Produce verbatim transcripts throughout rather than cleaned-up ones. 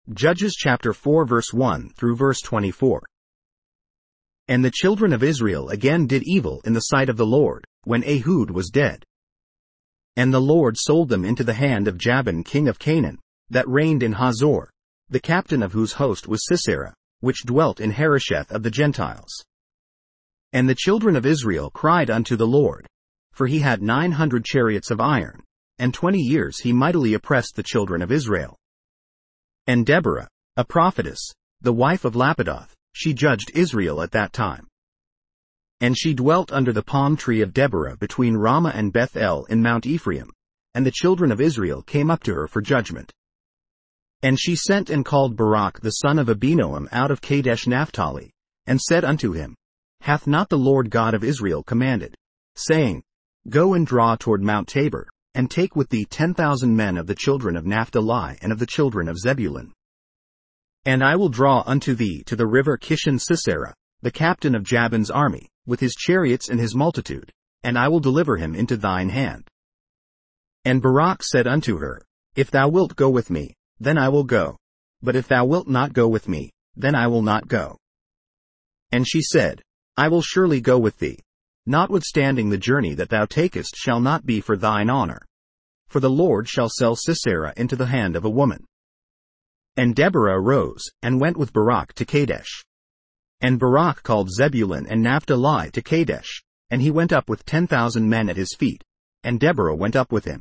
Judges chapter four verse one through verse twenty-four. And the children of Israel again did evil in the sight of the Lord, when Ehud was dead. And the Lord sold them into the hand of Jabin king of Canaan, that reigned in Hazor, the captain of whose host was Sisera, which dwelt in Harosheth of the Gentiles. And the children of Israel cried unto the Lord, for he had nine hundred chariots of iron, and twenty years he mightily oppressed the children of Israel. And Deborah, a prophetess, the wife of Lapidoth, she judged Israel at that time. And she dwelt under the palm tree of Deborah between Ramah and Beth-el in Mount Ephraim, and the children of Israel came up to her for judgment. And she sent and called Barak the son of Abinoam out of Kadesh Naphtali, and said unto him, Hath not the Lord God of Israel commanded, saying, Go and draw toward Mount Tabor, and take with thee ten thousand men of the children of Naphtali and of the children of Zebulun. And I will draw unto thee to the river Kishon Sisera, the captain of Jabin's army, with his chariots and his multitude, and I will deliver him into thine hand. And Barak said unto her, If thou wilt go with me, then I will go, but if thou wilt not go with me, then I will not go. And she said, I will surely go with thee, notwithstanding the journey that thou takest shall not be for thine honor. For the Lord shall sell Sisera into the hand of a woman. And Deborah arose, and went with Barak to Kadesh. And Barak called Zebulun and Naphtali to Kadesh, and he went up with ten thousand men at his feet, and Deborah went up with him.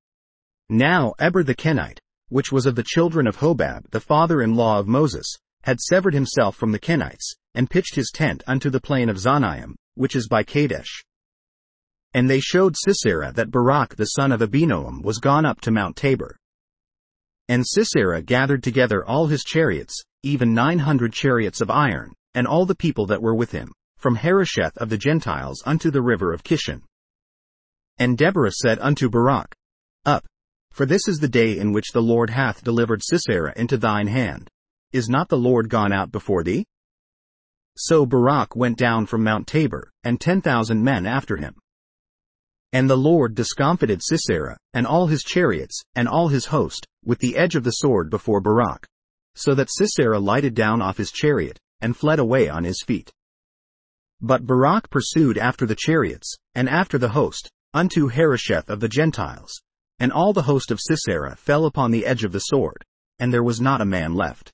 Now Eber the Kenite, which was of the children of Hobab the father-in-law of Moses, had severed himself from the Kenites, and pitched his tent unto the plain of Zanaim, which is by Kadesh. And they showed Sisera that Barak the son of Abinoam was gone up to Mount Tabor. And Sisera gathered together all his chariots, even nine hundred chariots of iron, and all the people that were with him, from Harosheth of the Gentiles unto the river of Kishon. And Deborah said unto Barak, Up, for this is the day in which the Lord hath delivered Sisera into thine hand. Is not the Lord gone out before thee? So Barak went down from Mount Tabor, and ten thousand men after him. And the Lord discomfited Sisera, and all his chariots, and all his host, with the edge of the sword before Barak, so that Sisera lighted down off his chariot, and fled away on his feet. But Barak pursued after the chariots, and after the host, unto Harosheth of the Gentiles, and all the host of Sisera fell upon the edge of the sword, and there was not a man left.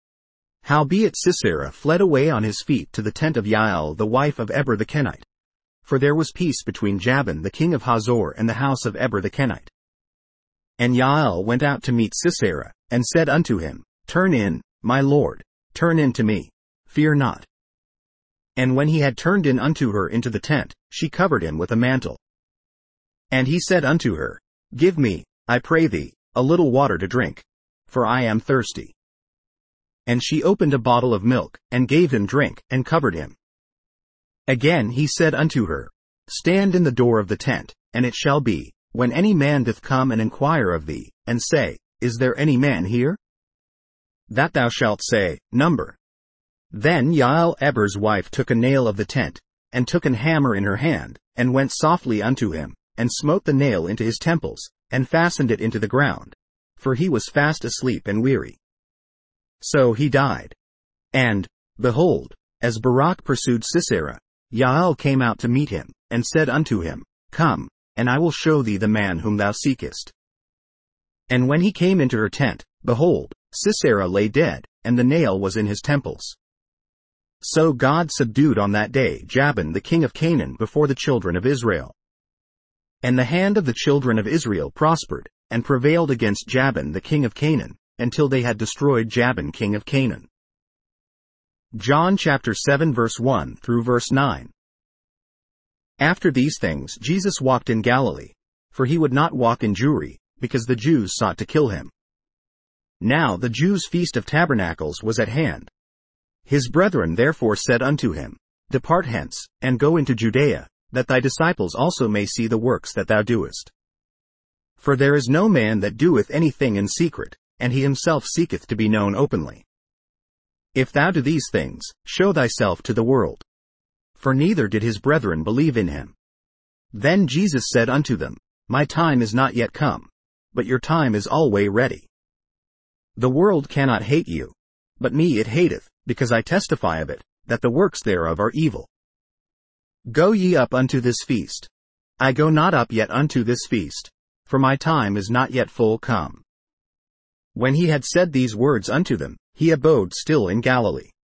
Howbeit Sisera fled away on his feet to the tent of Jael the wife of Eber the Kenite. For there was peace between Jabin the king of Hazor and the house of Eber the Kenite. And Jael went out to meet Sisera, and said unto him, Turn in, my lord, turn in to me, fear not. And when he had turned in unto her into the tent, she covered him with a mantle. And he said unto her, Give me, I pray thee, a little water to drink, for I am thirsty. And she opened a bottle of milk, and gave him drink, and covered him. Again he said unto her, Stand in the door of the tent, and it shall be, when any man doth come and inquire of thee, and say, Is there any man here? That thou shalt say, Number. Then Jael Eber's wife took a nail of the tent, and took an hammer in her hand, and went softly unto him, and smote the nail into his temples, and fastened it into the ground, for he was fast asleep and weary. So he died. And, behold, as Barak pursued Sisera, Jael came out to meet him, and said unto him, Come, and I will show thee the man whom thou seekest. And when he came into her tent, behold, Sisera lay dead, and the nail was in his temples. So God subdued on that day Jabin the king of Canaan before the children of Israel. And the hand of the children of Israel prospered, and prevailed against Jabin the king of Canaan, until they had destroyed Jabin king of Canaan. John chapter seven verse one through verse nine. After these things Jesus walked in Galilee, for he would not walk in Jewry, because the Jews sought to kill him. Now the Jews' feast of tabernacles was at hand. His brethren therefore said unto him, Depart hence, and go into Judea, that thy disciples also may see the works that thou doest. For there is no man that doeth anything in secret, and he himself seeketh to be known openly. If thou do these things, show thyself to the world. For neither did his brethren believe in him. Then Jesus said unto them, My time is not yet come, but your time is alway ready. The world cannot hate you. But me it hateth, because I testify of it, that the works thereof are evil. Go ye up unto this feast. I go not up yet unto this feast, for my time is not yet full come. When he had said these words unto them, he abode still in Galilee.